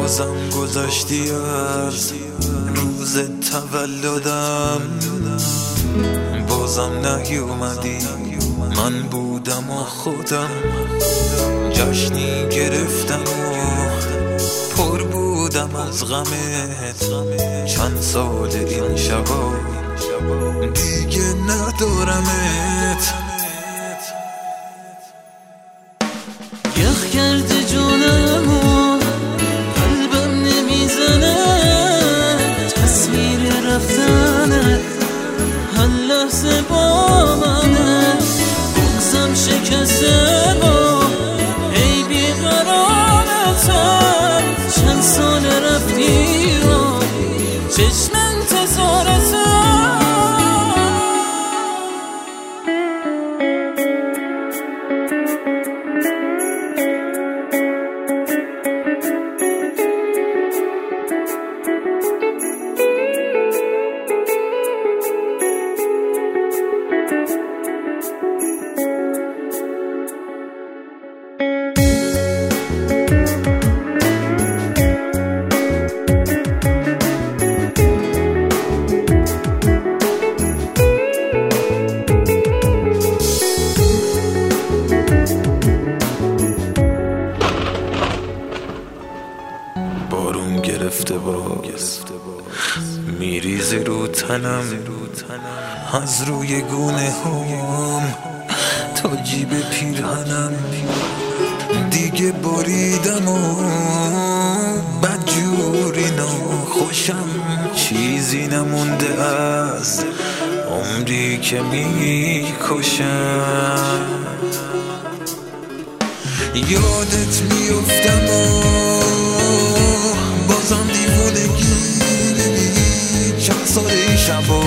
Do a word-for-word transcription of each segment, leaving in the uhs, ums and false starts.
بازم گذشتی از روز تولدم، بازم نیومدی، من بودم و خودم جشنی گرفتم و پر بودم از غمت. چند سال این شبا دیگه ندارمت. یخ کرده جونمو، قلبم نمیزنه، تصویر رفتنه هر لحظه با منه. بغزم شکسته و ای بیقرارتم، چند سال رفتی و چشم انتظارتم. بارون گرفته باز میریزی رو تنم، از روی گونه هم تا جیب پیرهنم. دیگه بریدم و بدجوری ناخوشم، چیزی نمونده از عمری که میکشم. یادت میفتم و بازم دیوونگی، چند سال شبا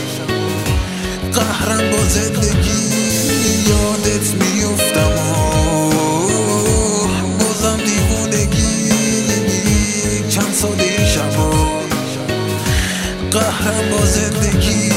قهرم با زندگی. یادت میفتم و بازم دیوونگی، چند سال شبا قهرم با زندگی.